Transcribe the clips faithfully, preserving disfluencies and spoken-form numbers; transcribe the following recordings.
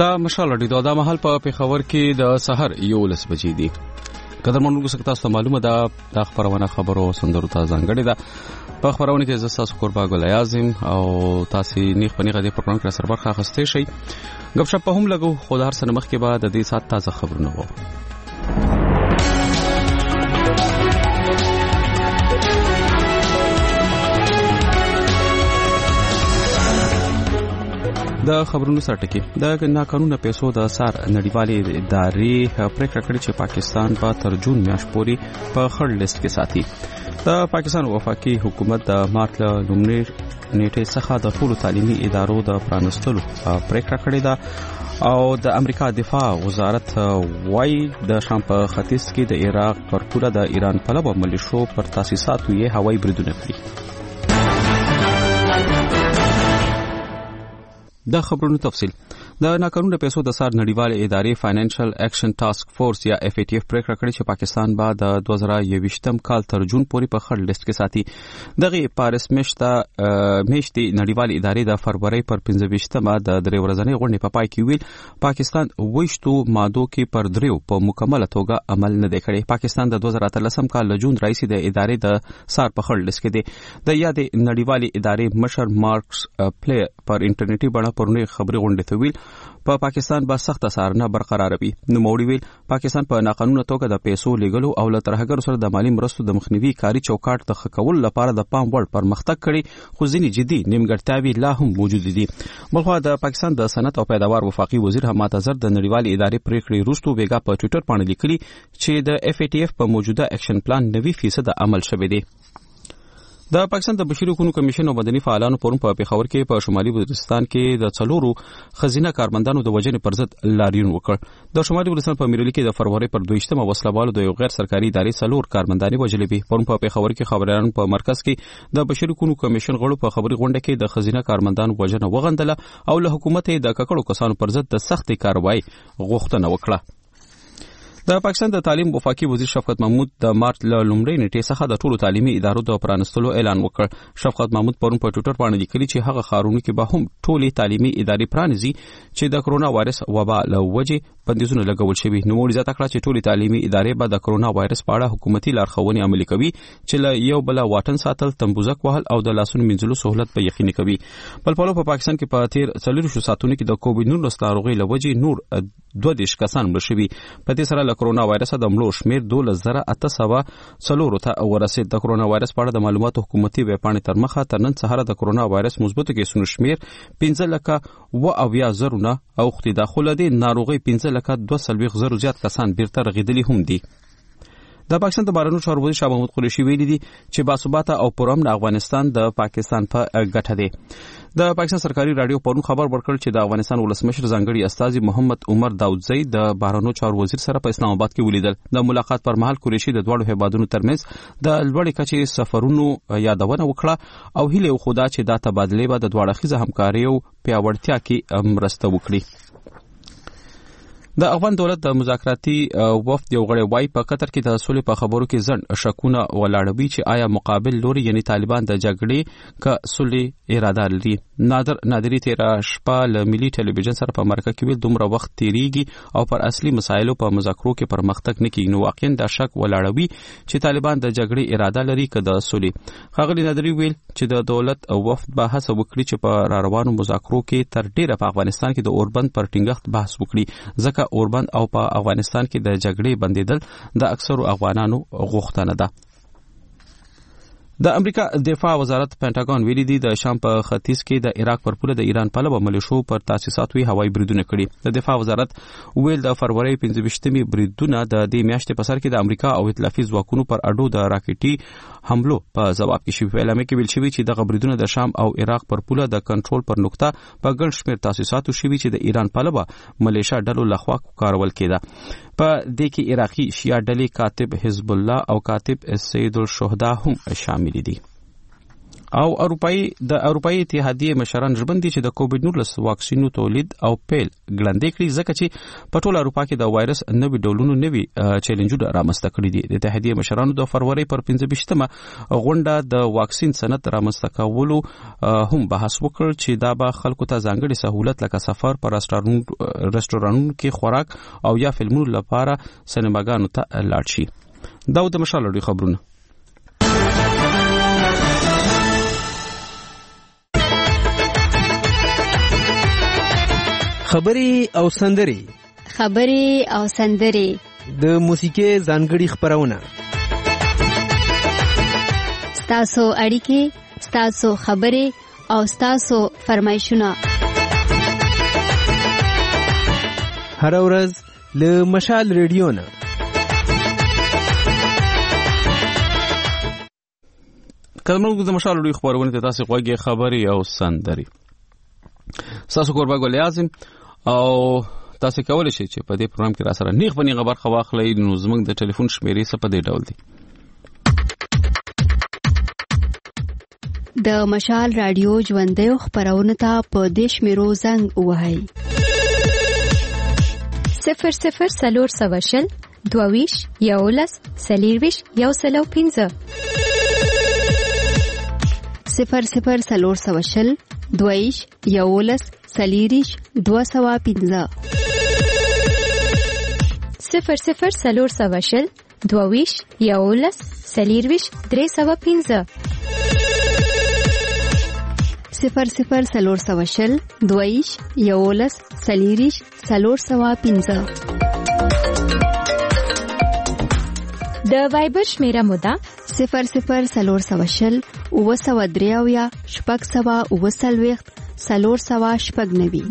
دا مشال دی دا مهال په پیښور کې د سحر یولس بجې دي. قدرمنو څنګه تاسو معلومه ده د خبرونه خبرو سندرو ته ځانګړي ده په خبرونه کې زه تاسو قربا ګل اعظم او تاسو نیخ پنیغه د پروګرام کې سره برخه اخیستئ شئ. غب شپ هم لګو خو د هر سنه مخ کې بعد د دې سات تازه خبرونه وو. د خبرونو سرټکی د ناقانونه پیسو د سار نړیوالې ادارې پریکړه کړې چې پاکستان په تر جون میاشت پورې په خړ لیست کې ساتي. د پاکستان وفاقي حکومت د مارچ لومړۍ نیټې څخه د ټولو تعلیمي ادارو د پرانستلو پریکړه کړې ده او د امریکا دفاع وزارت وايي د شام په ختیځ کې د عراق پر پوله د ایران پلوه ملیشو پر تاسیساتو یې هوایي بریدونه کړي. د خبرونو تفصیل د ناقانونه پیسو د سار نړیوالې ادارې فاینانشل اکشن ټاسک فورس یا اف ای ټی اف پریکړه کړې چې پاکستان به د دوه زره یوویشتم کال تر جون پورې په خړ لیست کې ساتي. دغه پاریس میشته میشتي نړیوالې ادارې د فروری پر پنځه ویشتمه د درې ورځې غونډې په پای کې ویل پاکستان وښتو مادو کې پر دریو په مکمله توګه عمل نه دی کړی. پاکستان د دوه زره اتلسم کال له جون راځي د ادارې د سار په خړ لیست کې دی. د یادې نړیوالې ادارې مشر مارکس پلی پر انټرنیټي بڼه پرونی خبري غونډې ته ویل په پاکستان به سخت څارنه برقرار وي. نو موړي ویل پاکستان په ناقانونه توګه د پیسو لیږلو او له ترهګر سره د مالی مرستو د مخنیوي کاری چوکاټ ته خکول لپاره د پام وړ پرمختګ کړي خو ځینې جدي نیمګړتیاوې لا هم موجود دي. بلخو د پاکستان د صنعت او پیداوار وفاقي وزیر حماد اظهر د نړیوالې ادارې پریکړې وروسته بیګا په ټوئیټر باندې لیکلي چې د اف ای ټی اف په موجوده اکشن پلان نوي فیصد عمل شوی دی. د پاکستان د بشري حقوقو کمیشن او مدني فعالانو پرون په پیښور کې په شمالي وزیرستان کې د څلورو خزینه کارمندانو د وژنې پر ضد لاریون وکړ. د شمالي وزیرستان په میرولي کې د فروری پر دویشتمه وسلوالو د یو غیر سرکاري ادارې څلور کارمندانې وژلې وي. پرون په پیښور کې خبريالان په مرکز کې د بشري حقوقو کمیشن غړو په خبري غونډه کې د خزینه کارمندانو وژنه وغندله او له حکومت د ککړو کسانو پر ضد د سختي کاروایی غوښتنه وکړه. د پاکستان د تعلیم وفاقي وزیر شفقت محمود د مارچ له لومړۍ نیټې څخه د ټولو تعلیمي ادارو د پرانستلو اعلان وکړ. شفقت محمود پرون په ټوئیټر باندې لیکلي چې هغه ښارونو کې به هم ټولې تعلیمي ادارې پرانیزي چې د کرونا وایرس وبا له وجې بندیزونه لګول شوي. نو موږ زیاته کړه چې ټولې تعلیمي ادارې به د کرونا وایرس په اړه حکومتي لارښوونې عملي کوي چې له یو بل واټن ساتل، تنبوزک وهل او د لاسونو مینځلو سہولت به یقیني کوي. بل په په پاکستان کې په تیر څلور ساعتونو کې د کووډ نولس ناروغۍ له وجې نور دوه دیش کسان مړه شوي. په دې سره له کرونا وایرس د مړو شمیر دولس زره اته سوه څلور ته ورسېد. د کرونا وایرس په اړه د معلوماتو حکومتي ویبپاڼې تر مخه تر نن سهار د کرونا وایرس مثبتو کیسونو شمیر پنځه لکه اوه اویا زره نه اوښتي. د خلدي ناروغي پنځه لکه دوه سلويخ زره زیات کسان بیرته رغیدلي هم دي. د پاکستان د بهرنیو چارو وزیر شاه محمود قریشي ویلي دي چې باثباته او پرامن افغانستان د پاکستان په ګټه دی. د پاکستان سرکاري رادیو پرون خبر ورکړ چې د افغانستان ولسمشر ځانګړي استاذ محمد عمر داودزی د بهرنیو چارو وزیر سره په اسلام آباد کې ولیدل. د ملاقات پر مهال قریشي د دوه هیوادونو ترمنځ د لوړې کچې سفرونو یادونه وکړه او هیله وخوده چې دا تبادله به د دوه اړخیزه همکاریو پیاوړتیا کې مرسته وکړي. د افغان دولت د مذاکراتي وفد یو غړی وای په قطر کې د سولې په خبرو کې ځن شکونه ولاړوي چې آیا مقابل لوري یعنی طالبان د جګړې ک سولې اراده لري. نادر نادری تیر شپه له ملي ټلویزیون سره په مرکه کې ویل دومره وخت تیریږي او پر اصلي مسایلو په مذاکرو کې پرمختګ نه کیږي. نو واقعا د شک ولاړوي چې طالبان د جګړې اراده لري که د سولې. خغلی نادری ویل چې د دولت وفد به هڅه وکړي چې په روانو مذاکرو کې تر ډیره په افغانستان کې د اوربند پر ټینګښت بحث وکړي ځکه اوربند او په افغانستان کې د جګړې بندیدل د اکثرو افغانانو غوښتنه ده. د امریکا دفاع وزارت پینټاګون ویلي دی د شام په ختیځ کې د عراق پر پوله د ایران پلوه ملیشو پر تاسیساتو هوایي بریدونه کړي. د دفاع وزارت ویل د فروری پنځه ویشتمې بریدونه د دې میاشتې په سر کې د امریکا او ائتلافي ځواکونو پر اډو د راکټي حملو په جواب کې شوي. اعلامیه کې ویل شوی چې دغه بریدونه د شام او عراق پر پوله د کنټرول پر نقطه په ګڼ شمېر تاسیساتو شوي چې د ایران پلوه ملیشا ډلو لخوا کارول کېده. په دې کې عراقي شیعه ډلې کاتب حزب الله او کاتب سید الشهدا هم شامل دي. او اروپאי د اروپאי اتحادیه مشران ژمن دي چې د کووډ نولس واکسینو تولید او پیل ګړندې کړي ځکه چې په ټول اروپا کې د وایرس نوي ډولونو نوي چیلنجونه رامنځته کړي دي. د اتحادیه مشرانو د فروری پر پنځه ویشتمه غونډه د واکسین سند رامنځته کولو هم بحث وکړ چې دا به خلکو ته ځانګړي سہولت لکه سفر پر رستورانونو کې خوراک او یا فلمونو لپاره سینماګانو ته لاړ شي. دا د مشال لري خبرونه. خبري او سندري خبري او سندري د موسیقي ځانګړي خبرونه ستاسو اړیکې ستاسو خبري او ستاسو فرمایشونه هر ورځ له مشال ریډیو نه. کله موږ د مشال ریډیو خبرونه ته تاسو غوږی خبري او سندري. تاسو کوربه ګل اعظم او تاسو کولای شئ چې په دې پروګرام کې را سره نیغ بنی خبر خو واخلئ. نو زموږ د ټلیفون شمیرې څه په دې ډول دي: د مشال رادیو ژوندۍ خبرونه ته په دې شمیرو زنګ ووهئ: صفر صفر سلور سوشل دوویش یولس سلیرویش یو سلو پینزه صفر صفر سلور سوشل دویش یولس سلیریش دو سوا پینزه صفر صفر سلور سوشل دوویش یولس سلیرویش درې سوا پینزه صفر صفر سلور سوشل دویش یولس سلیریش سلور سوا پینزه. د وایبر شمیره مودا صفر صفر سلور سوشل اوه سوا دریاویا شپږ سوا اوه سلویخت سلور سوا شپږ نوي.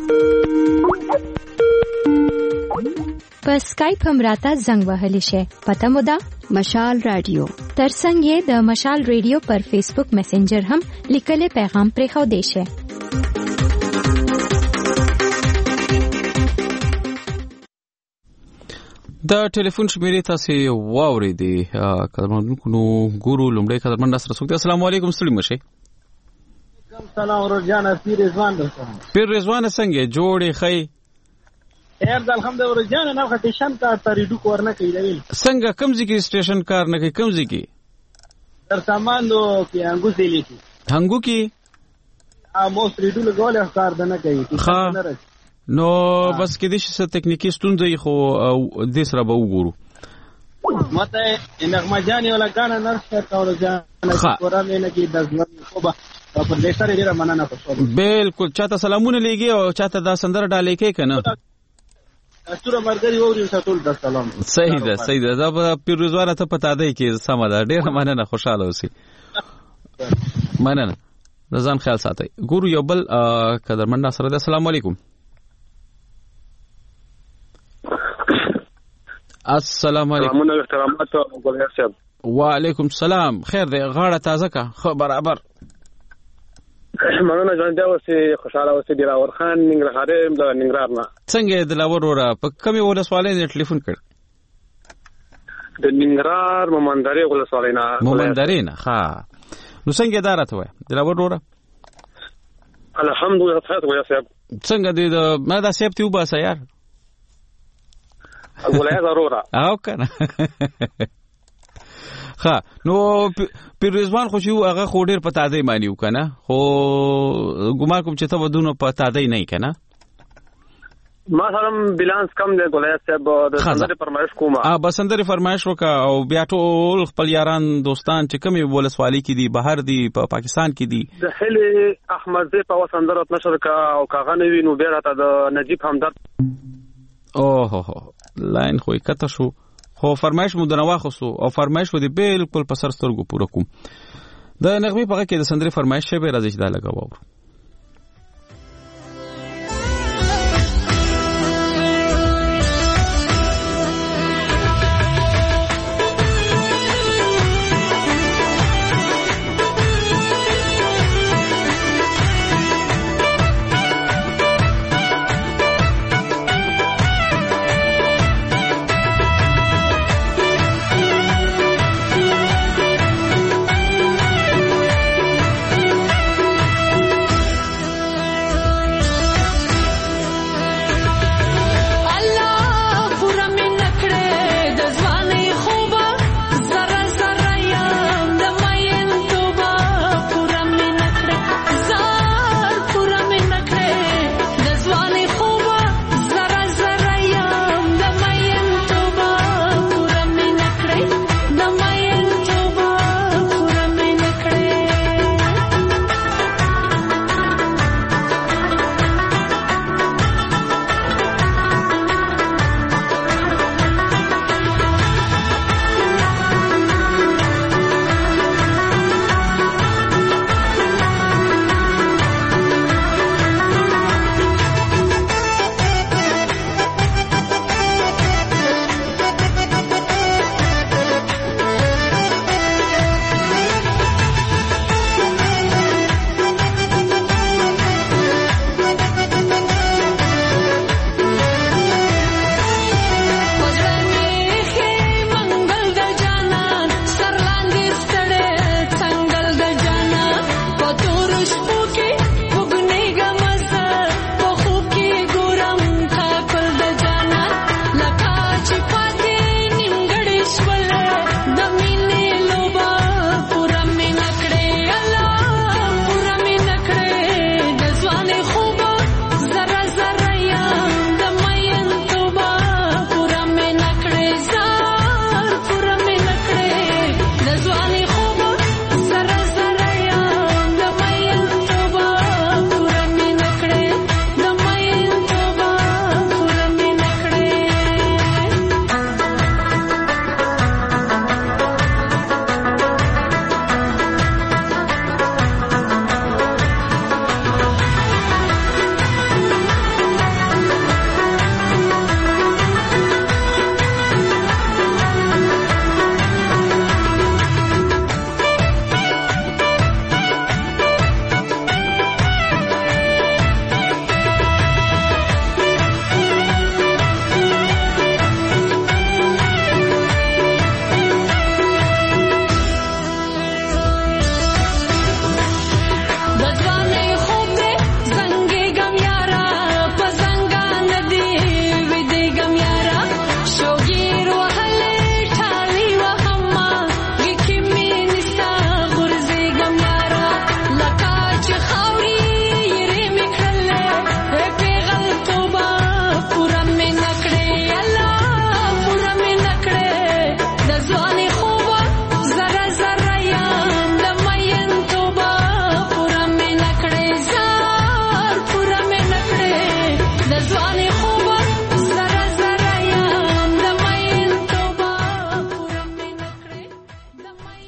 په سکایپ هم راته زنګ وهلی شي. پته مودا مشال رادیو. ترڅنګ یې د مشال ریډیو پر فیسبوک میسنجر هم لیکلي پیغام پرې خو دی شي. د ټلیفون شمیرې تاسو واورېدې. قدرمنونکو نو ګورو لومړی قدرمن ناصر څوک دی. السلام علیکم. ستړي مشه. سلام ورجانه پیر رضوان درته. پیر رضوان څنګه جوړې خې؟ خیر د الحمدلله ورجانه نه خو ټیشن کار تریډو کور نه کوي دی. څنګه کمزې کې سټیشن کار نه کوي؟ کمزې کې در ساماندو کې انګو دی لیکي. هنګو کې ا مو تریډو لګول کار نه کوي. ها نو بس کې د څه تکنیکی ستونزې خو د سره به وګورو. مته انغما جاني ولا غانا نرسه کول ځان کورا مې نه کې د ځوان خو به په دې سره ډیره مننه کوم. بالکل چاته سلامونه لګي او چاته دا سندره ډالې کې کنه. استوره مرګري ووري ټول د سلام. صحیح ده صحیح ده. دا پیر رضوان ته پتا دی کې سم ده. ډیره مننه خوشاله اوسئ. مننه. ځان خیال ساتئ. ګورو یو بل قدرمن ناصر. السلام علیکم. السلام علیکم. سلامونه احترامات او ګلیر صاحب. وعلیکم السلام. خیر دی. غاړه تازه کا خو برابر. مننه جان دا اوسې خوشاله اوسې دی. راور خان ننګرهار د ننګرهار نه. څنګه د لاور ورا په کومه ولسوالۍ نه ټلیفون کړ؟ د ننګرهار مومندرې ولسوالۍ نه. مومندرې نه. ها نو څنګه دا راته وای د لاور ورا؟ الحمدلله خیر وای صاحب. څنګه دی د ما دا صاحب ته وباسه یار. ولای ضروره او کنه. ها نو پیر رضوان خو شو هغه خو ډیر پتا دی مانیو کنه. خو ګومان کوم چې ته ودونه پتا دی نه کنه. ما سره بیلانس کم دی ګولای صاحب. د سندري فرمایش کومه. اه بس سندري فرمایش وکا او بیا ټول خپل یاران دوستان چې کمی ولسوالۍ کې دي بهر دي په پا پاکستان کې دي. د هلي احمد زی په سندرت نشر کا او کاغه نوی نو بیا راته د نجیب همدرد. اوه هو لاین خو کته شو. خو فرمایش مو دنه واخصو او فرمایش و دې بالکل په سر سترګو پوره کوم. د نغمه په کې د سندري فرمایش شی به راځي دا لګاو.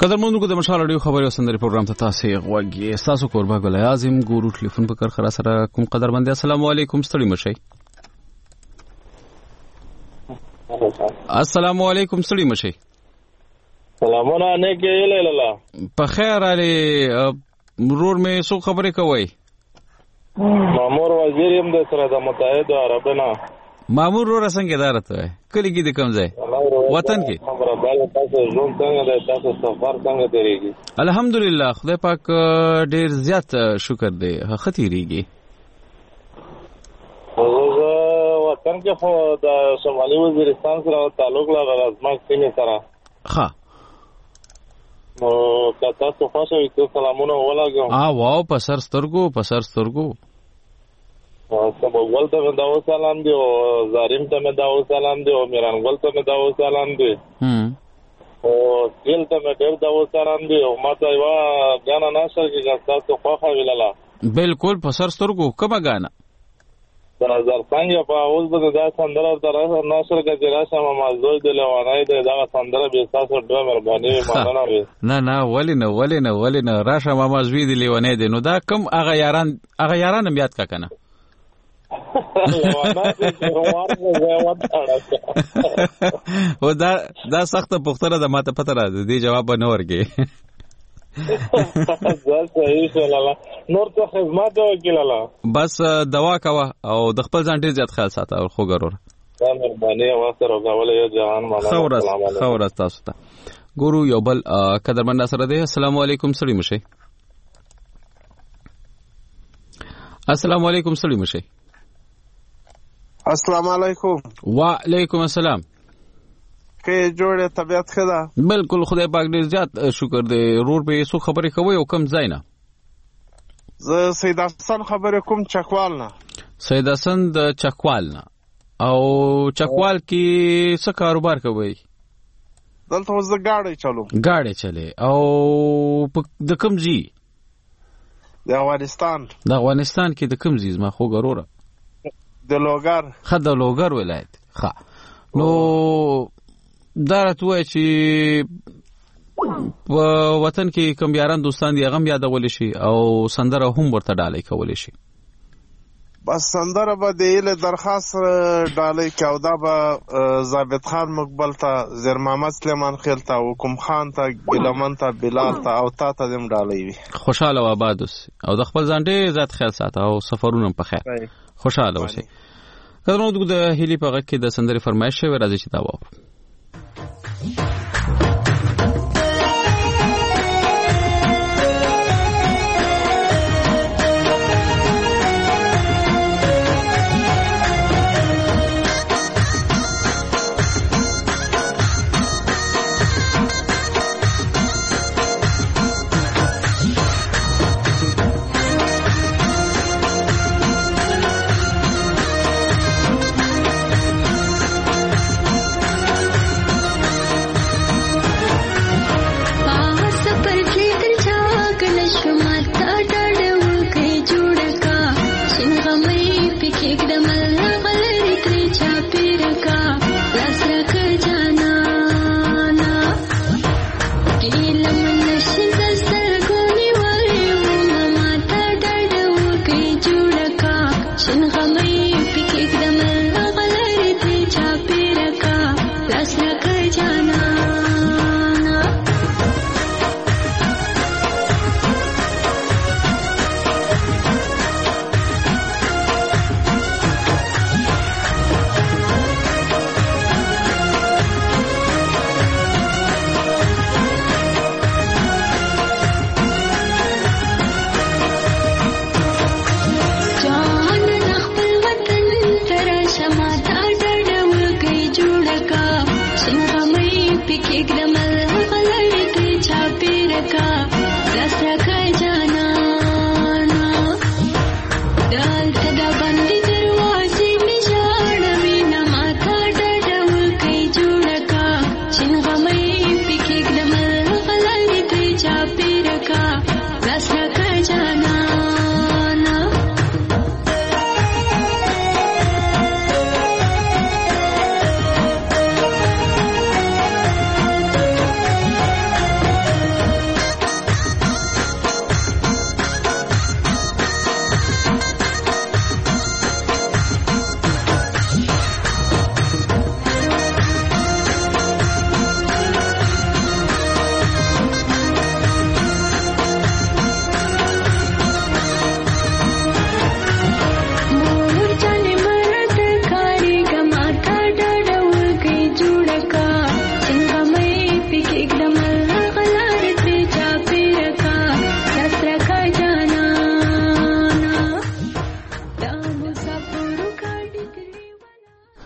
قدرمنونکو د مشال رادیو خبري او سندري پروګرام ته تاسو غوږی تاسو قربا ګل اعظم ګورو ټلیفون په کار خره سره کوم قدرمند السلام علیکم ستړي مشي السلام علیکم ستړي مشي سلامونه نه کې لاله په خیر علي مرور مې سو خبرې کوي مامور وزیر هم د سره د متحده عربنا مامور رو څنګه دارته کلی کې د کم ځای وطن کې خبره تاسو ژوند څنګه ده تاسو سفر څنګه تیریږي الحمدلله خدای پاک ډیر زیات شکر دی ختیریږي زه وطن کې خو د شمالي وزیرستان سره تعلق لرم ازمک سیمه سره ها نو تاسو خوښه وي سلامونه ولګم اه واو په سر سترګو په سر سترګو سمول ته مې داو سلام دی او زاریم ته مې داو سلام دی او میرانګل ته مې داو سلام دی هم او سیل ته مې ډېر داو سلام دی او ماته یو غانا ناشر کې تاسو خوښه ویلاله بالکل په سر سترګو کومه غانا د نظر څنګه په اوس به دا سندره تر ناشر کې جراشه ما مازوي د لوانای دی دا سندره به تاسو ډېر مهرباني مانه وي نه نه ولې نه ولې نه ولې نه راشه ما مازوي د لوانای دی نو دا کم هغه یاران هغه یاران هم یاد کا کنه و دا دا سخت پختره د ماته پته را دي جواب نه ورګي زه صحیح شلاله نور ته خدمت وکیلاله بس دوا کوا او د خپل ځان ډیر زیات خیال ساته او خو ګرور دا مهرباني واسره غوړې یو جهان مالا سلام علیکم خورس تاسو ته ګورو یو بل قدرمن سره دی السلام علیکم سړي مشي السلام علیکم سړي مشي السلام علیکم وعلیکم السلام کې جوړه طبيعت خدا بالکل خدای پاک ډیر زیات شکر دی رور به سو خبرې کوي او کم ځای نه زه سید حسن خبرې کوم چکوال نه سید حسن د چکوال نه او چکوال کې څه کاروبار کوي دلته وز گاډي چلو گاډي چلے او د کوم ځای د افغانستان د افغانستان کې د کوم ځای ما خو ګروره د لوګر خد لوګر ولایت ښه نو دا راته چې په وطن کې کوم یاران دوستان دي هغه یادول شي او سندره هم ورته ډالۍ کول شي بس سندره به د له درخواست ډالۍ کاو دا به ضابط خان مقبل ته زیر محمد سلیمان خیل ته حکم خان ته ګلمن ته بلال ته او تا ته دم ډالۍ وي خوشاله و آباد او د خپل ځان ډیر ذات خیال ساته او سفرونه په خیر خوشاله اوسئ کله نو د هلي په غږ کې د سندري فرمایش شوی راځي چې دا وو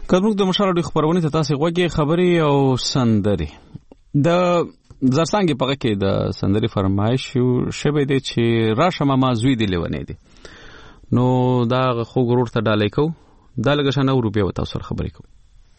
کومک د مشال د خبرونه ته تاسو غوږی خبري او سندري د زرسانګي په کې د سندري فرمایش شوه دی چې راشه ما زوی دی لونه دی نو دا خو غرور ته ډالې کو دا لګ شنه روپیا وتا سره خبرې کو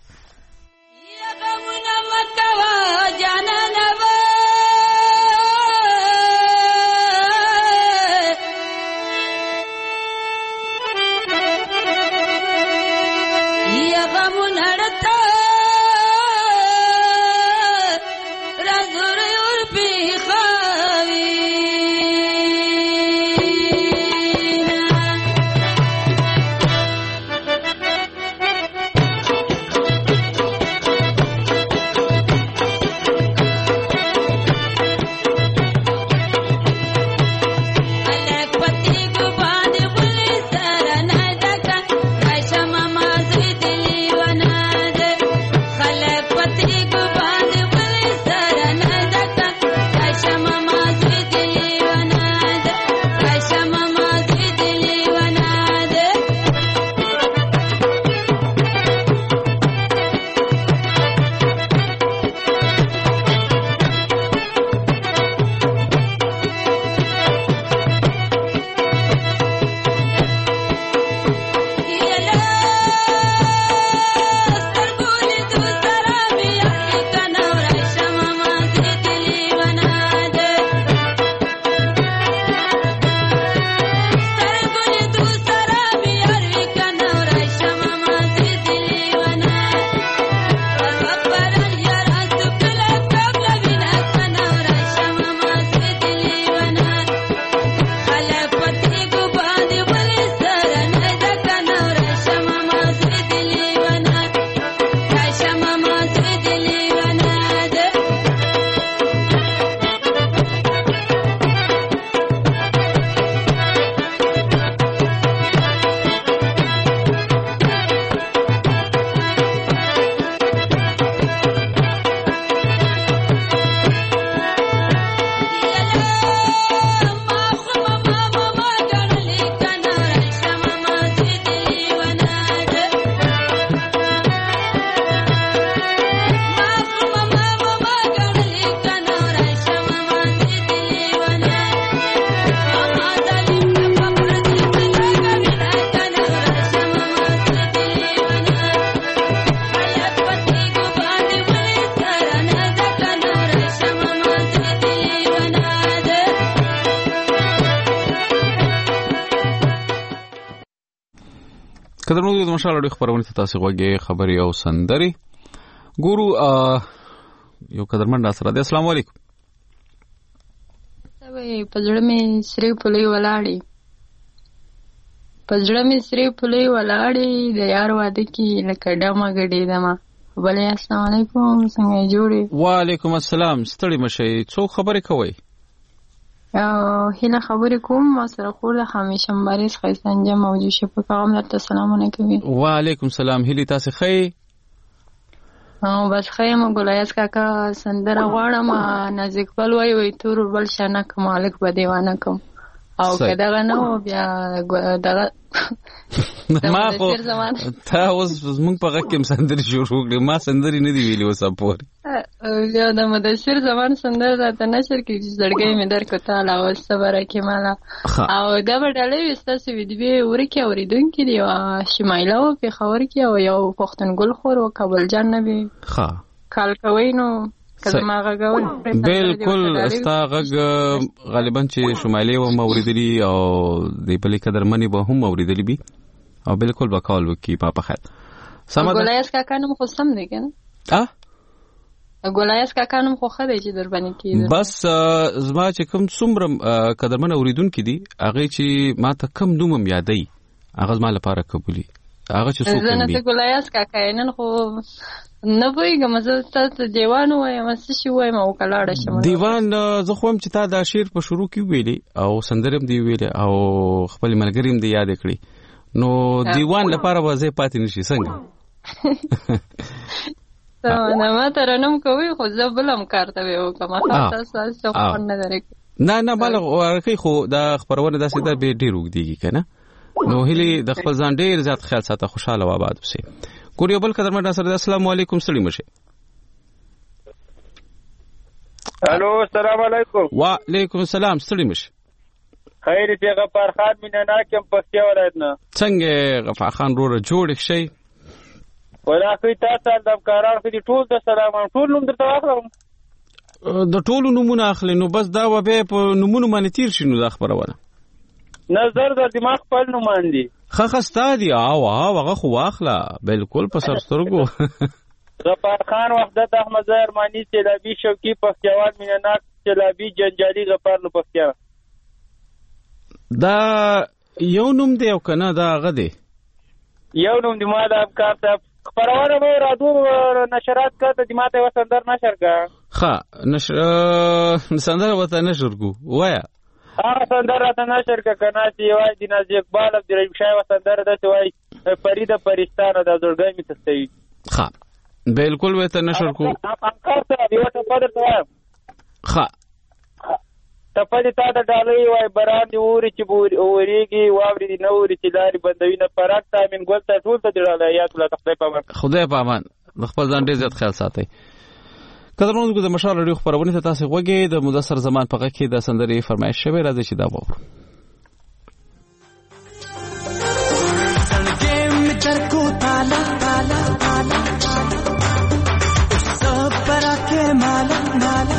کدرونو د مشال د خبرونه ته تاسو غوږی خبري او سندري ګورو یو قدرمن سره د اسلام علیکم سوي پزړه می سری پلي ولاړی پزړه می سری پلي ولاړی د یار واده کی لکه ډما غډی دما بلې السلام علیکم څنګه جوړی وعلیکم السلام ستړي مشي څو خبرې کوي او هله خبرې کوم ما سره خور د همیشه مبارز خیسنجه موجود شه په پیغام درته سلامونه کوي وعلیکم السلام هلی تاسو خی او بس خیم ګلایس کاکا سندره غواړم نازک بل وای وای تور بل شانه کمالک به دیوانه کوم او کداغه نو بیا دغه ما خو تا اوس موږ په غکم سندري شروع کړې ما سندري نه دی ویلي اوس اپور بیا د مدثر زمان سندره راته نشر کې زړګي مې در کو تعالی او صبر کې مالا او دا وړلې وستاسو ویډیو ورکه اوریدونکو دی او شمایله او په خبر کې او یو پښتونګل خور او کابل جان نبی ها کال کوي نو کله غاغول بالکل استا غغ غالبا چې شمالي و موریدلی او د بلې قدر منی به هم موریدلی بي او بالکل وکول وکي په خیر سم ګولایس کا کانم خو سم دی کنه ا ګولایس کا کانم خو خدای چې در باندې کیږي بس زما چې کوم څومره قدر من اوریدونکو دي هغه چې ما ته کم دومم یادای هغه زما لپاره قبولي هغه چې څوک دی زه ګولایس کا کاینن خو نه وایګم زه تاسو دیوان وایم څه شي وایم او کلاړه شم دیوان زه خو هم چې تا دا شعر په شروع کې ویلي او سندرم دی ویلي او خپل ملګریم دی یاد کړی نو دیوان لپاره وځي پاتې نشي څنګه نه ما ترنم کوي خو زه بلم کارته ویو کومه تاسو تاسو خو نه درک نه نه بل ورکه خو دا خبرونه داسې ده به ډیر وګديږي کنه نو هلي د خپل ځان ډیر زیات خیال ساته خوشاله و آباد وسی کور یو بل قدرمن سره السلام علیکم ستړي مشه. الو السلام علیکم. وعلیکم السلام ستړي مشه. خیر دی غفار خان مینانا کوم پکتیا ولایت نه. څنګه غفار خان روره جوړ شي؟ ولا کوي تاسو د کارار کې ټول د سلام ټول نوم درته واخلم. د ټولو نمونه اخلي نو بس دا و به په نمونه باندې تیر شي نو دا خبرونه. نظر د دماغ په نومان دي. خخستا دي او هغه خو واخله بالکل په سر سترګو. غفار خان وحدت احمد ارمانی چلابی شوکی پختیوال میناناک چلابی جنجالی غفار نو پختیا. دا یو نوم دی او کنه دا هغه دی. یو نوم دی ما د افکار ته خبرونه مې رادو نشرات کړه د ماته وسندر نشر کا. ښه نشر سندر وته نشر کو وایا. هغه سندر راته نشر کا کنه چې وای د ناز اقبال عبدالرحیم شاه وسندر د وای فرید پرستانه د زړګی می تستوي. ښه بالکل وته نشر کو. افکار ته دی وته پدر ته وایم. ښه تپدې تا د ډالۍ وای بران دی اوري چې اوريږي واوري دی نوري چې لاري بندوي نه پراک تامین ګل ته ټول ته ډالۍ یا الله خدای پامان خدای پامان خپل ځان ډیر زیات خیال ساتي. قدرمنو د مشال لري خبرونه ته تاسو وګورئ د مدثر زمان په غږ کې د سندري فرمایش شوی راځي چې دا وو. سنگم تر کو تالا تالا تالا سب پر کے مالا مالا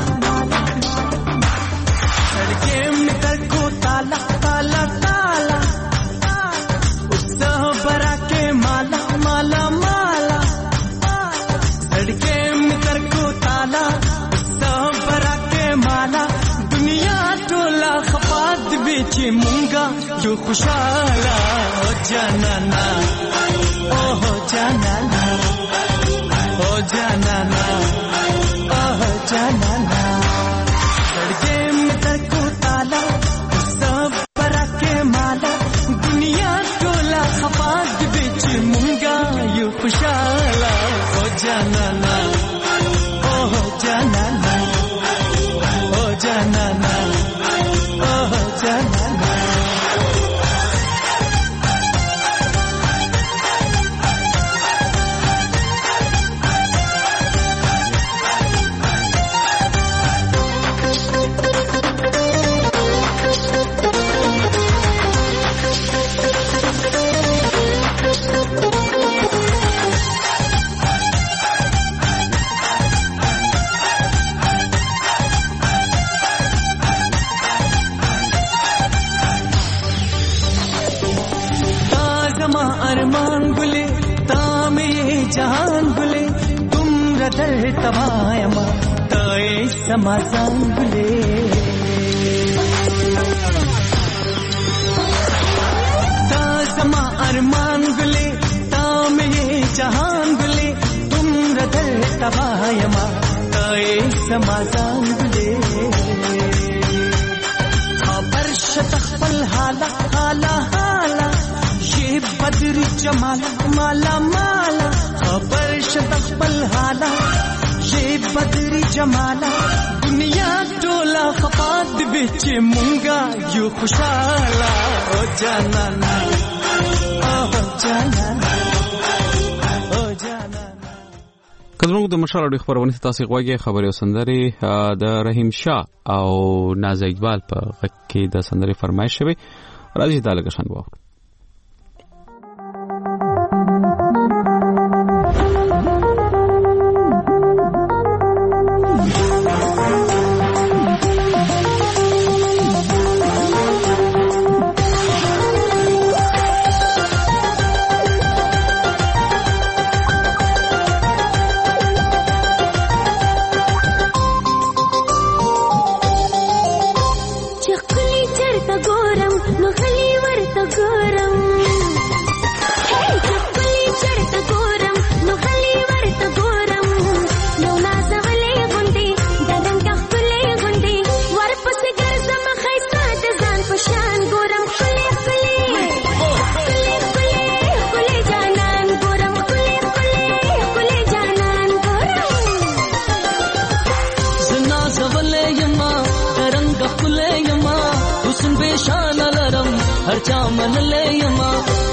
ताला ताला ताला उत्साह भरा के माला माला माला सड़के मित्र को ताला उत्साह भरा के माला दुनिया टोला खपात बेचे मूंगा जो खुशाला हो जाना ओ हो जाना हो जाना ओ जाना सड़के मित्र को ताला खुशाला हो जाना ना ओ हो जाना ना हो जाना ना ओ हो जाना ना. अरमान गुले ताम ये जहान गुले तुम रदर तबायमा ताए समाजान गुले ताजमा अरमान गुले ताम ये जहान गुले तुम रदर तबायमा ताए समाजान गुले खबर शतखल हाला हाला हाला ये बदरी जमाला माला माला खबर शतखल हाला ये बदरी जमाला दुनिया टोला खपात बेचे मूंगा यू खुशाला हो जाना ना हो जाना हो जाना. کله د مشال اړیخ پرونه تاسو غوږی خبري او سندري د رحیم شاه او ناز اقبال په غږ کې د سندري فرمایش شوی راځي دا لګ شان وو. چقلی چرته ګورم نو خلی ورته ګورم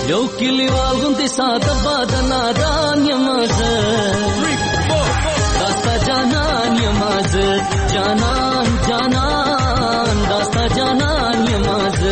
یو کلیوال غوندې ساده باده نادان یمه زه داستا جانان یمه زه جانان جانان داستا جانان یمه زه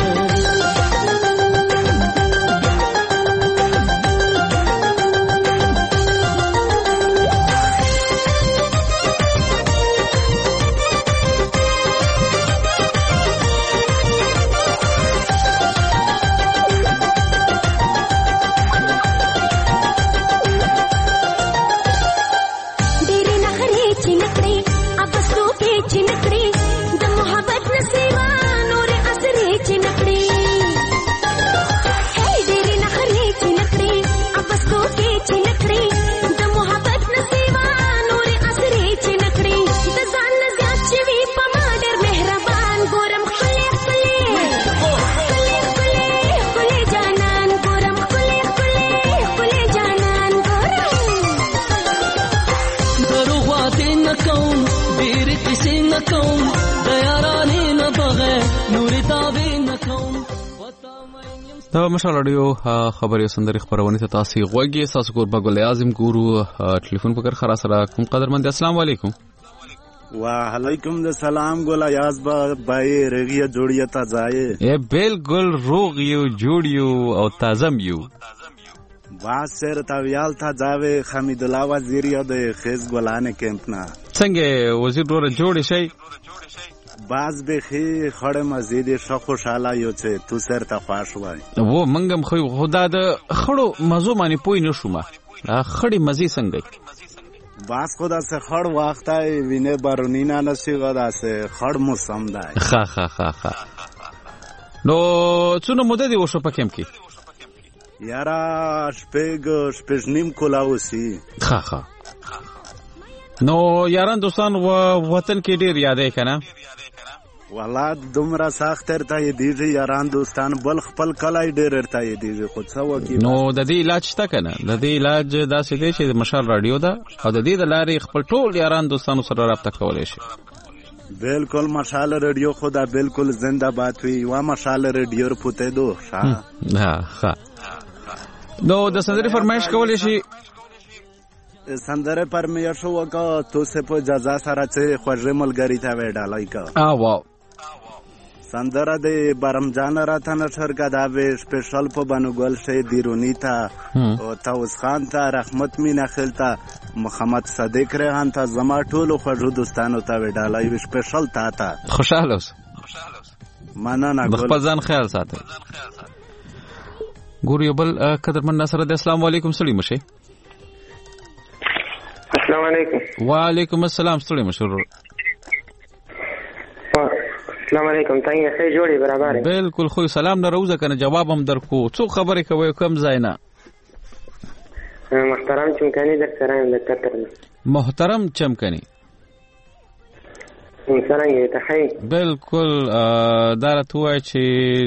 دا مشال رادیو خبري سندري خبرونه ته تاسو غوږی تاسو کور بګل اعظم ګورو ټلیفون پکړ خرا سره کوم قدرمند السلام علیکم وعلیکم السلام ګل یاز با بای رغیه جوړیه تا ځای اے بالکل روغ یو جوړیو او تازم یو وا سر تا ویال تا ځاوي حمید الله وزیر یو د خیز ګلانه کیمپ نه څنګه وزیر ور جوړ شي باز به خي خړې مزید ښه خوشاله یو چې تو سر ته خواش وای و منګم خو خدا د خړو مزو باندې پوي نشومه خړې مزي څنګه باز خدا سے خړ وختای وینه بارونی نه نسی غدا سے خړ موسم دای خا خا خا خا نو څونه مده دی وشو پکم کی یارا شپږ شپږ نیم کولاوسی خا خا نو یاران دوستان و وطن کې ډیر یادې کنه والله دومره سخت ترته دیږي یاران دوستان بل خپل کلای ډیر ترته دیږي خو څه وکی نو د دې علاج شته کنه د دې علاج داسې دی چې مشال رادیو ده او د دې د لارې خپل ټول یاران دوستانو سره رابطه کولای شي بالکل مشال رادیو خدا بالکل زنده باد وي وا مشال رادیو پته دو ها ها نو د سندري فرمایش کولای شي سندره فرمایش وکړه تو سه په جزا سره چې خوږه ملګری ته وډالای کا ا واو سندره د برم جان راته نشر کا دا به سپیشل په بنو ګل شه دیرونی تا او تاوس خان ته رحمت مینا خلتا محمد صدیق ریحان ته زما ټول خوږه دوستانو ته وډالای سپیشل تا ته خوشاله اوس مننه ګل خپل ځان خیال ساتي ګور یو بل قدرمن نصر السلام علیکم سلام شه السلام علیکم وعلیکم السلام ستړي مشهور السلام علیکم څنګه ښه جوړي برابر بالکل خو سلام نه روزه کنه جواب هم درکو څو خبرې کوي کم زینا محترم چمکني در سره د قطر محترم چمکني څنګه ته هي بالکل دارته وای چې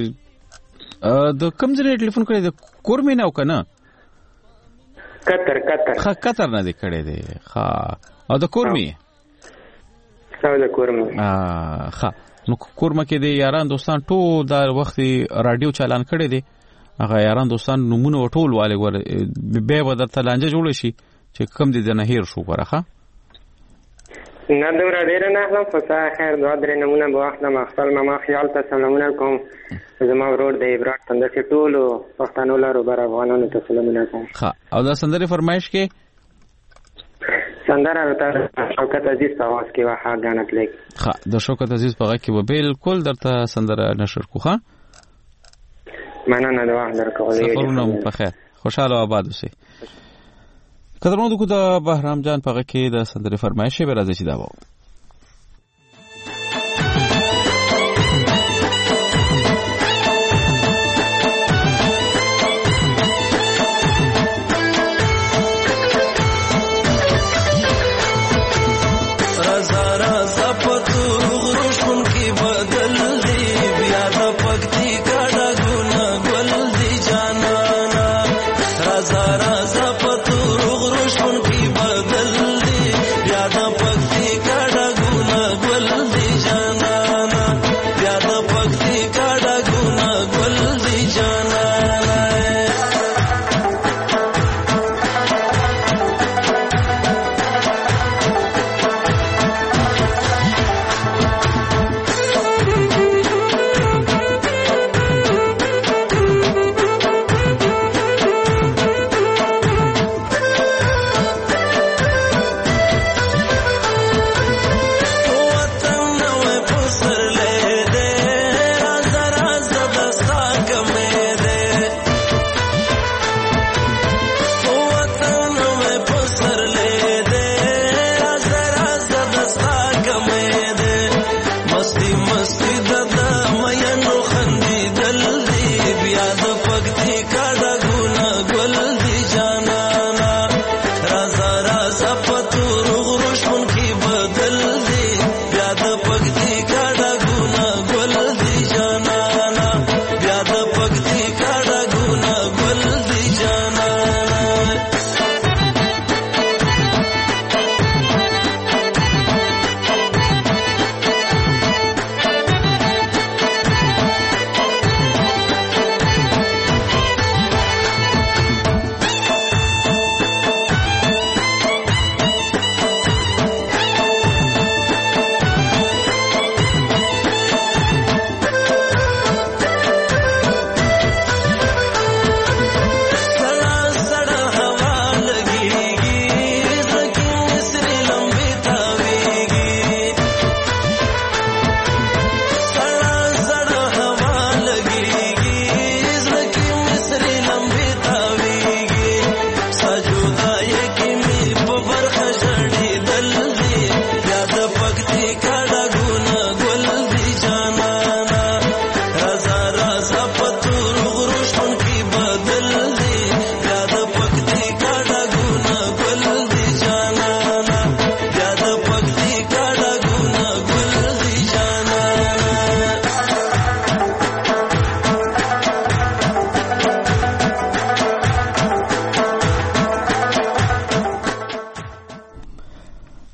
د کم ځای ټلیفون کړی د کورمې نه وکنه قطر قطر خا قطر نه دی کړی دی خا او د کورمې څو د کورمې ا خا نو کورمه کې دی یاران دوستان ټول د وخت رادیو چالان کړی دی هغه یاران دوستان نمونه ټول والي ور به به درته لانجه جوړ شي چې کم دي د نهیر شو ورخه نه دومره ډیر نه اخلم خو څه خیر دوه درې نمونه به اخلم خپل ما خیال ته سلامونه کوم زما ورور د ابراهیم څنګه چې ټولو پښتنو لارو بر افغانانو ته سلامونه کوم ښه او دا سندري فرمایش کې سندره ته شوکت عزیز په आवाज کې واه غانت لیک ښه د شوکت عزیز په غږ کې و بالکل درته سندره نشر کوخه مننه د واه درکولې سفرونه په خیر خوشاله آباد اوسئ قدرمنو کو د بهرام جان په غږ کې د سندري فرمایش به راځي چې دا و Kada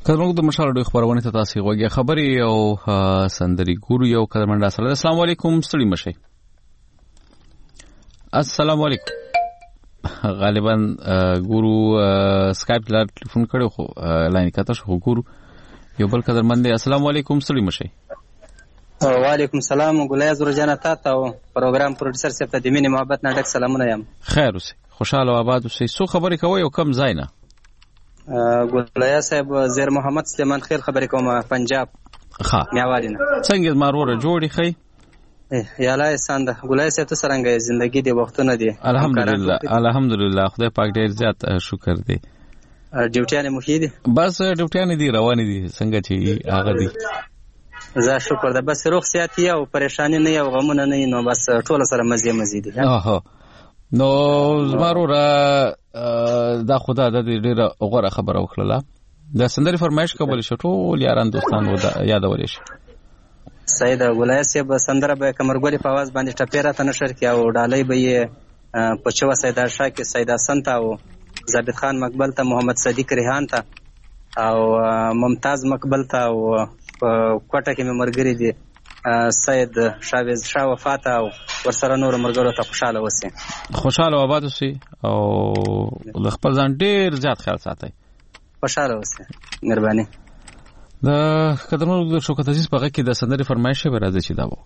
کله د مشال د خبرونه ته تاسو غوږی خبري او سندري ګورو یو کلمنده سلام السلام علیکم ستړي مشي السلام علیکم غالبا ګورو سکایپ لار ټلیفون کړو خو لاین کته شو ګورو یو بل کلمنده السلام علیکم ستړي مشي وعلیکم السلام ګولای زور جنا تا ته پروګرام پروډوسر صاحب ته د مینه محبت نډک سلامونه یم خیر اوسه خوشاله او آباد اوسه سو خبرې کوي او کم ځای نه ګولای صاحب زیر محمد سلیمان خیل خبرې کوم پنجاب ها میاوالینه څنګه ماروره جوړی خی یاله سانده ګولای صاحب ته څنګه ژوندۍ دی وختونه دي الحمدلله الحمدلله خدای پاک ډیر زیات شکر دی ډیوټیانه مو دي بس ډیوټیانه دي روان دي څنګه چې هغه دي زه شکر ده بس روغ سیاتی او پریشانی نه او غمونه نه نو بس ټول سره مزه مزه دي اها نو زمارو را دا خدا د ډیره غوړه خبره وکړه د سندري فرمایش کول شو ټول یاران دوستان و یادول شي سید ګولای صاحب سندره به کمرګوري په आवाज باندې ټپیرا ته نشر کی او ډالۍ به په چوا سید شاکر سید حسن ته او ثابت خان مقبل ته محمد صدیق ریحان ته او ممتاز مقبل ته او کوټه کې مرګري دي سید شاویز شاه وفات او ورسره نور مرګرو ته خوشاله وسی خوشاله آباد وسی او خپل ځان ډیر زیات خیال ساتي خوشاله وسی مهرباني د قدرمنو د شوکت عزیز په غږ کې د سندري فرمایشه به راځي چې دا وو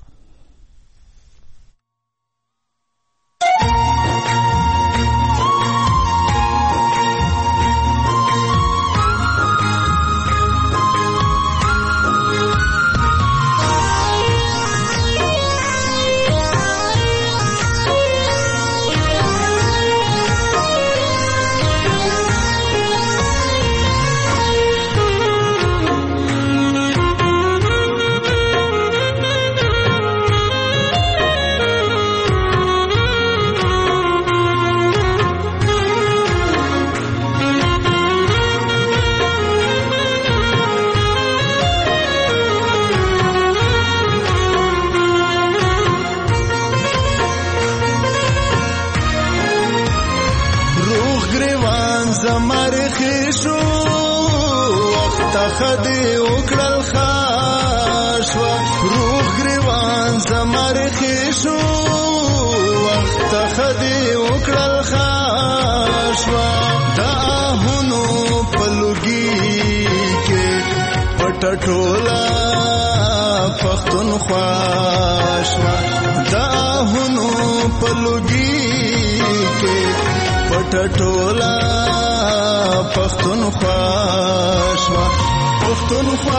خدي وکړل خاصوا روح گریوان زمر خېشو وخت خدي وکړل خاصوا دا هونو پلوګي کې پټټولا پختون خاصوا دا هونو پلوګي کې پټټولا پختون خاصوا پختونخوا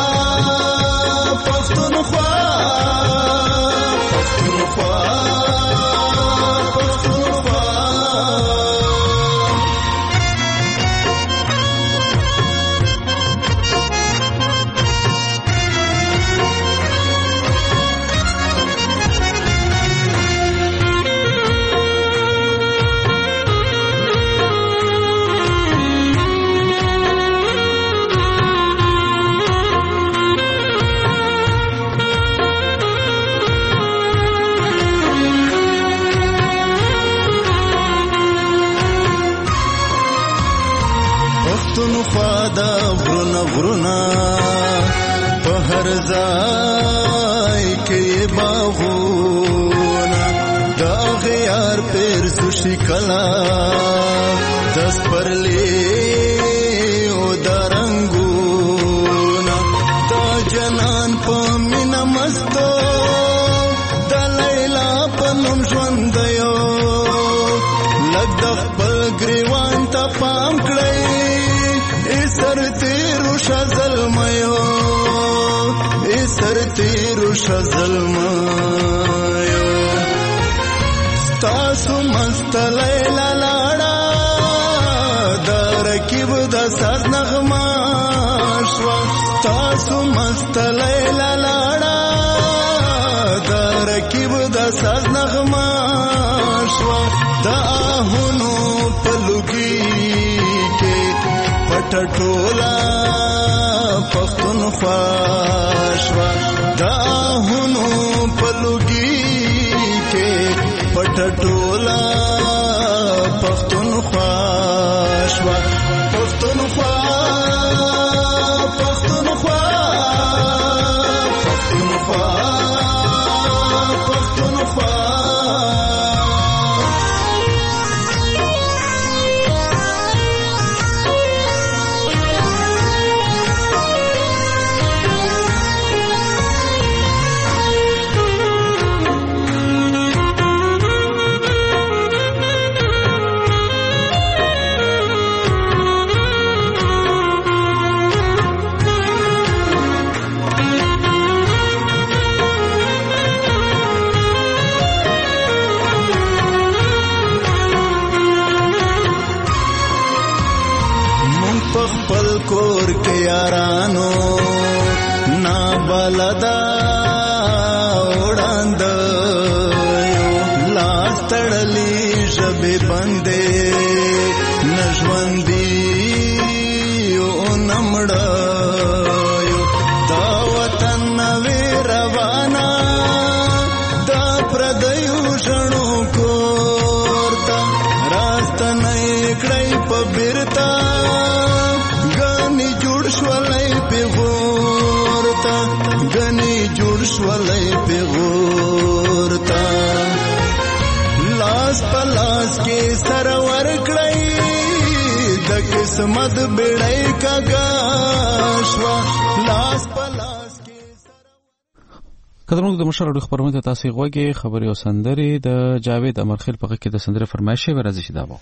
پختونخوا پختونخوا پختونخوا دا غرونه غرونه په هر ځای کې باغونه دا غیار پر سوشي کلا دس پرلې او درنګونه دا جنان په مینا مستو د لیلا په نوم ژوند یو لګ د خپل ګریوان ته پام کړی سر تیرو شزل ميو سر تیرو شزل ميو تاسو مست لیلا لاړه درکیب د ساز نغمه شو تاسو مست لیلا لاړه درکیب د ساز نغمه شو دا هونو پلوګي پټټولا پختونخوا شوا دا هونو پلوګي کې پټټولا پختونخوا شوا پختونخوا نړیو دا وطن نوې روانه دا پردیو ژړو کور ته راستنی کړی په بیرته ګنې جوړ شولی پیغور ته ګنې جوړ شولی پیغور ته لاس په لاس کې سره ورکړی د قسمت بیړۍ کږه شوه لاس په لاس کې قدرمنو د مشر اړو خبرونه ته تاسو غوږی خبري او سندري د جاوید امرخیل په کې د سندره فرمایشه ورځ شي دا وو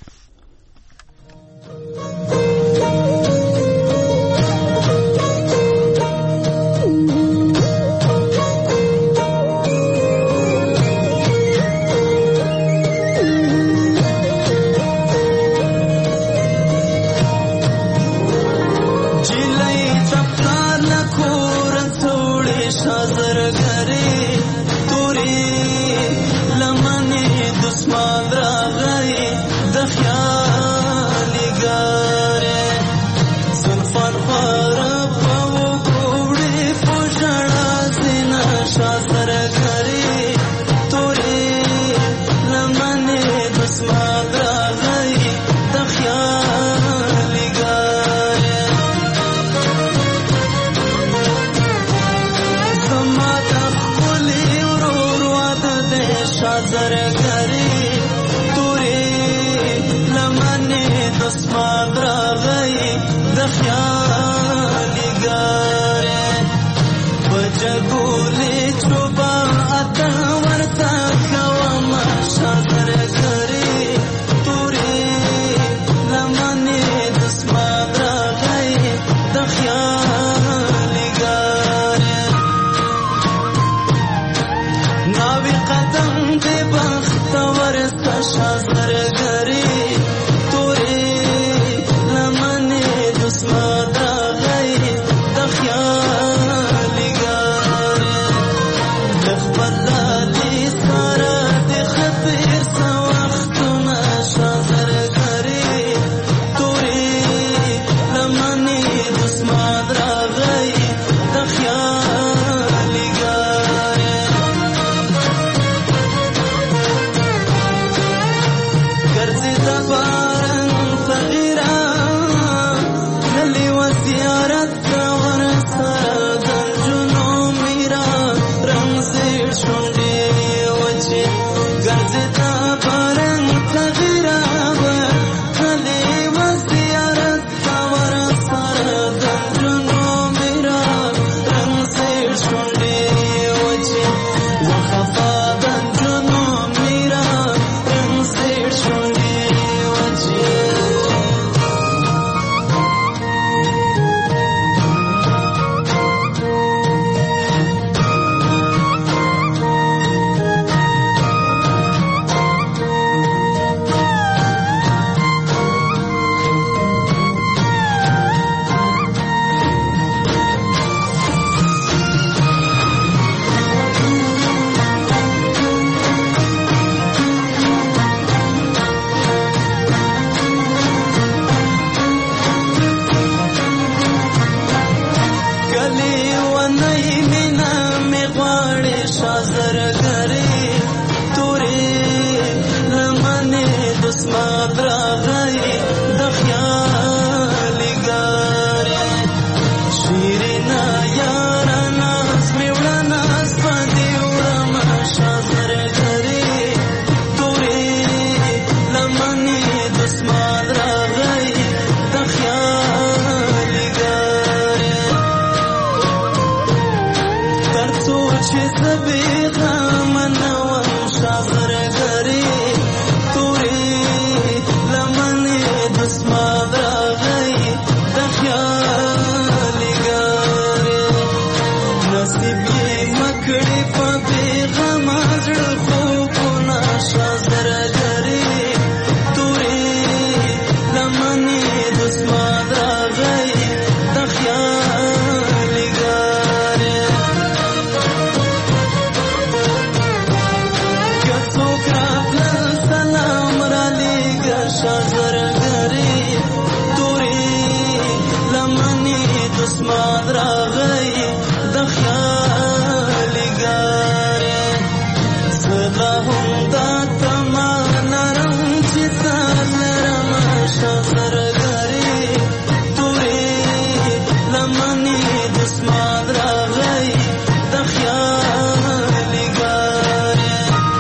دسمال راغی د خیال ګاره زدا هم دا تما نرم چې تا لرم شخر ګری تورې لمنې دسمال راغی د خیال ګاره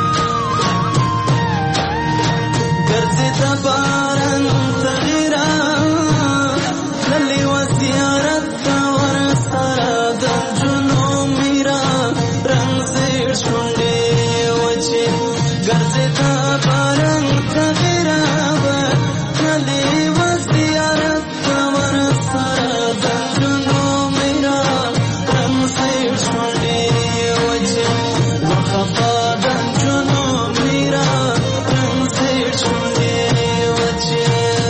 ګرځي د باران تغیرا للی و زیارت ور سره د جنو میرا رنگ زیر شونډې وچې ګرځي د باران تغیرا للی و زیارت ور سره د جنو میرا رنگ زیر شونډې وچې وخفا د جنو میرا رنگ زیر شونډې وچې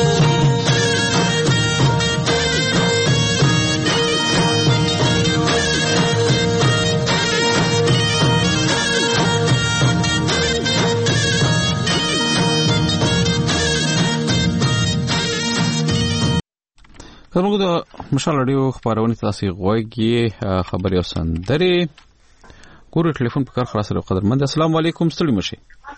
کومه د مشال رادیو خبرونه تاسو غوږی خبري او سندري ګورو ټلیفون په کار خلاص لرو قدرمند. السلام علیکم ستړي مشي.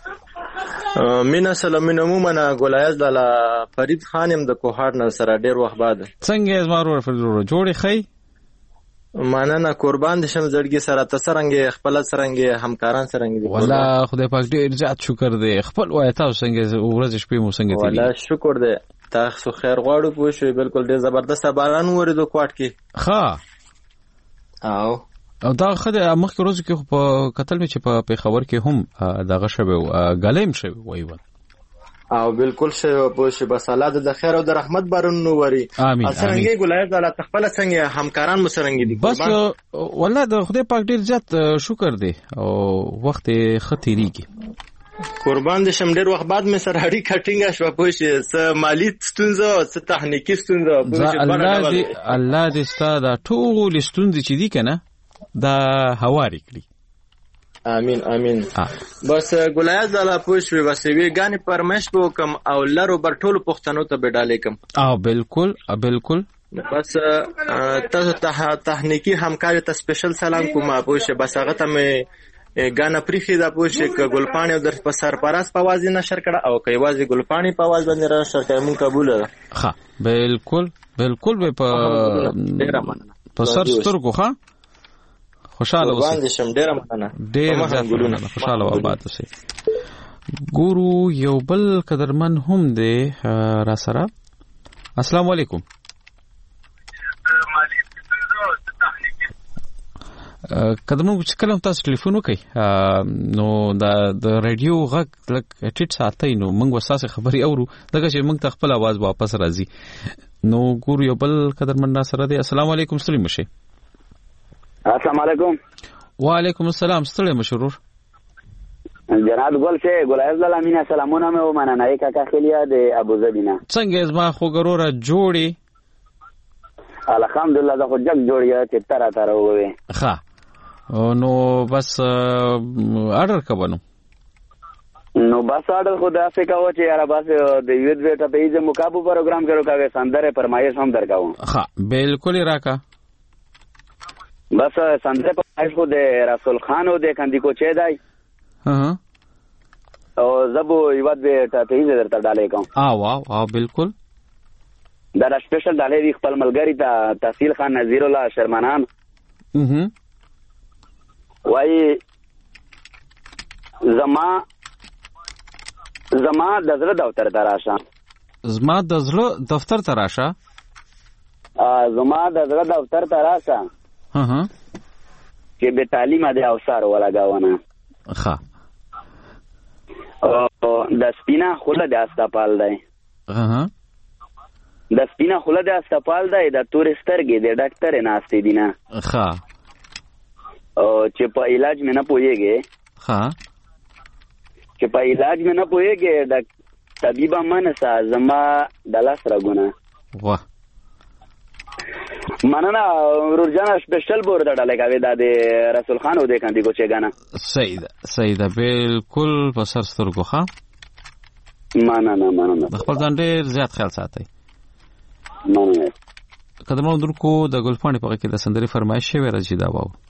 مینا سلامونه مومنه ګولایز د فرید خانم د کوهار نه سره ډیر وخت بعد څنګه زما ورو فرید جوړی خی ماننه قربان دي شم زړګي سره تسرنګ خپل سرنګ همکاران سرنګ دي والله خدای پاک ډیر زیات شکر دی خپل وای تاسو څنګه ورځ شپې مو څنګه تیری والله شکر دی تاسو خیر غواړو پوه شئ بالکل ډیر زبردست باران وریدو کوټ کې ها او او دا خدای مخکې ورځ کې په قتل می چې په پیښور کې هم دغه شوی غلیم شوی وایو او بالکل شی په شی بس الله د خیر او د رحمت بارون نو وری امين څنګه ګولای تعالی تخپل څنګه همکاران مسرنګ دي بس والله د خدای پاک ډیر زیات شکر دی او وخت خطیریږي قربان دي شم ډیر وخت بعد مې سره اړی کټینګ شو په شی س مالی ستونزه او س تخنیکی ستونزه په شی الله دې الله دې ستاسو ټول ستونزې چې دي کنه دا هواري کړی امين امين بس ګولای زاله پوښوي بس وی غاني پرمش بو کم او لرو بر ټولو پښتنو ته بډالې کم او بالکل بالکل بس تاسو ته تخنیکی همکاري ته سپیشل سلام کوم پوښ بس هغه ته مې غانا پریخي دا پوښ ک ګلپانی در په سرپرست په وازي نشر کړه او کای وازي ګلپانی په واز باندې را شر کړه مون قبول ها بالکل بالکل به په په سر سترګو ها خوشاله اوسئ باندې شم ډیر مننه ډیر ګلونه خوشاله آباد اوسئ. ګورو یو بل قدرمن هم دی را سره. السلام علیکم. قدرمن چې کله تاسو ټلیفون وکړئ نو دا د رادیو غږ لک ټیټ ساتئ نو موږ وساسه خبري اورو دغه چې موږ خپل आवाज واپس راځي. نو ګورو یو بل قدرمن را سره دی. السلام علیکم ستړي مشه. السلام علیکم. وعلیکم السلام ستړي مشرور. جناب ګل شه ګلایز لامینه سلامونه مې ومننه ای کاکا خلیا د ابو ظبی نه. څنګه زما خو ګروره جوړي الحمدلله دا خو جګ جوړی چې تر تر وې. ښه نو بس آرډر کوونو نو بس آرډر خدا سے کاوه چې یاره بس د یوت بیٹا په دې مقابو پروګرام کړو کاوه سندره فرمایش هم درکاو. ښه بالکل راکا بس سندره فرمایش خو د رسول خان او د کندی کو چه دای ها او زبو یوت بیٹا په دې درته ډالې کوم. ا واو ا بالکل دا سپیشل ډالې دی خپل ملګری ته تحصیل خان نذیر الله شرمنان اها وای زما زما د زړه دفتر ته راشه. زما د زړه دفتر ته راشه. ا زما د زړه دفتر ته راشه. ها ها چې به تعلیم د اوسار ولګاونه. ښه او د سپینا خوله د استپال دی. ها ها د سپینا خوله د استپال دی د تورسترګي د ډاکټر ناشته دینه. ښه او چې په علاج مې نه پوهیږي. ها چې په علاج مې نه پوهیږي د طبيبه منسا زما د لاس راګونه. واه مننه ورجانا سپیشل بورډ ډاله کوي د رسول خان او د کاندي کو چې غانا. صحیح ده صحیح ده بالکل په سر سترګو ښه. مننه مننه خپل ځان ډیر زیات خیال ساتئ. مننه قدمونو درکو د ګلپاڼې په کې د سندري فرمایش شوی راځي دا واو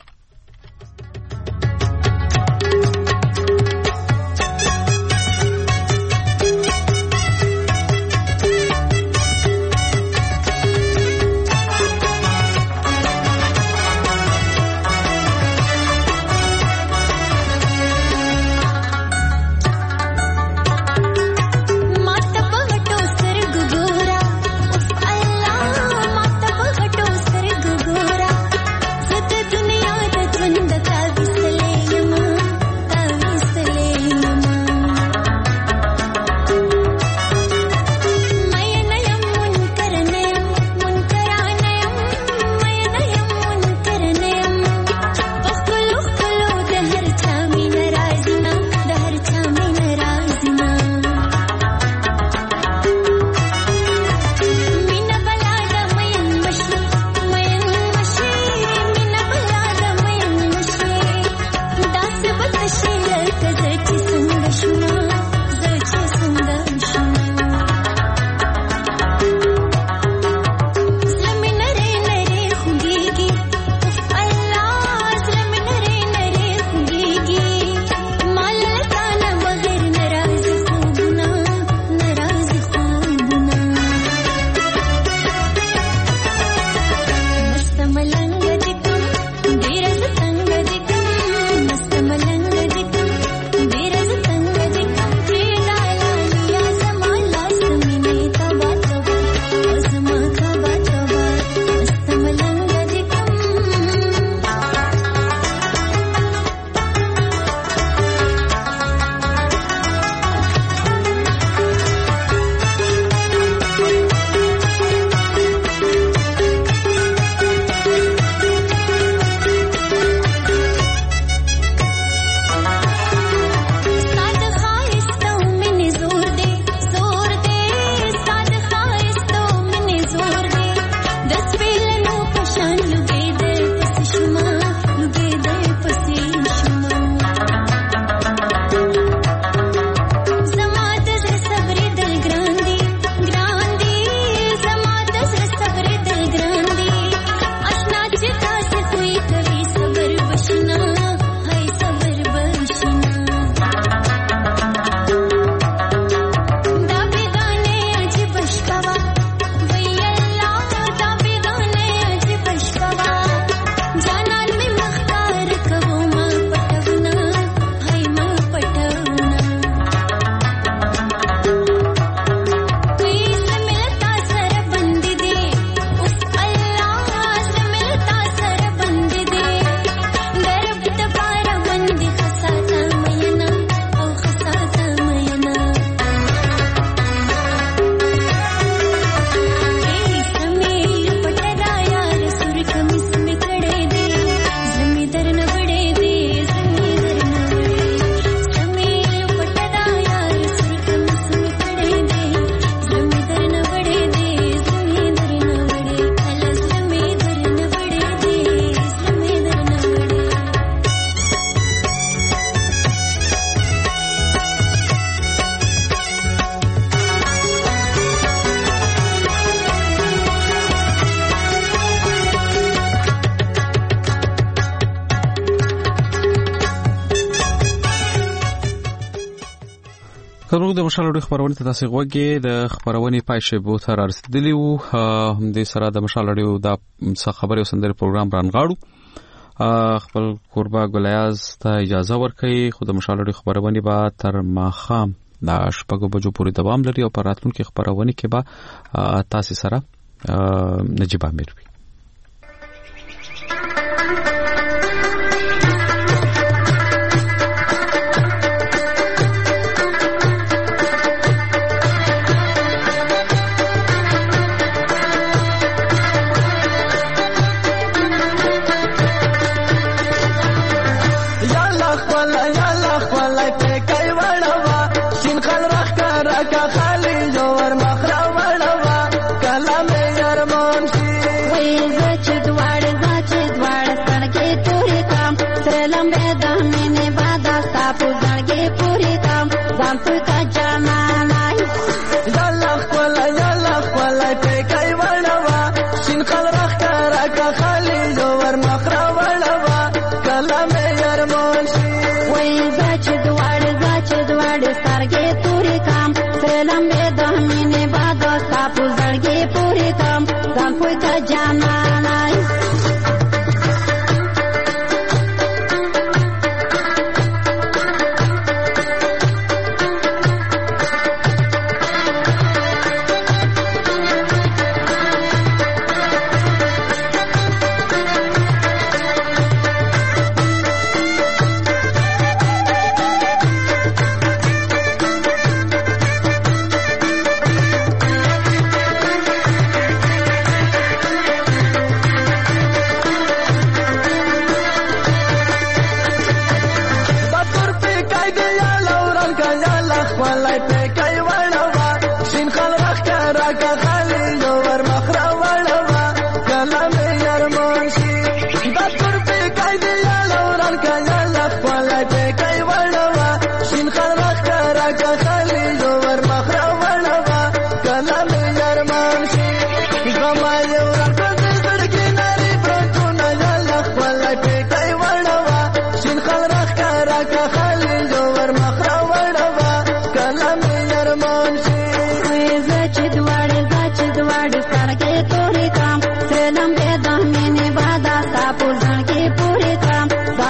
کومو د مشال اړیو خبرونه ته تاسو غوږی د خبرونې پای شبو تر رسیدلی وو هم د سره د مشال اړیو د څه خبري وسندري پروګرام رانغاړو خپل قربا ګلیاز ته اجازه ورکړي خو د مشال اړیو خبرونه به تر ماخام د شپږو بجو پورې دوام لري او پر راتلونکو خبرونه کې به تاسو سره نجيب امیر وي Sin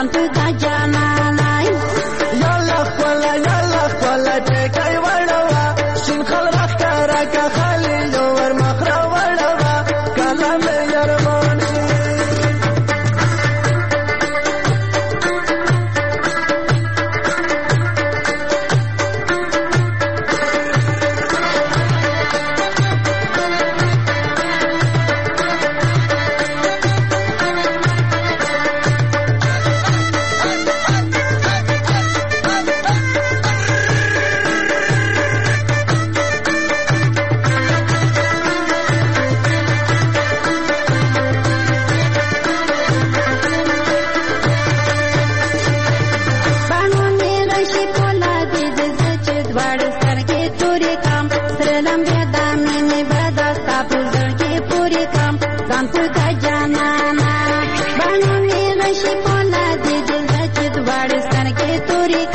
ځان په تا جانانای یالا خپله یالا خپله ټیکۍ وړوه شین خل راښکاره که خلیل ور مخ راوړوه کله مې یرمان شي Puri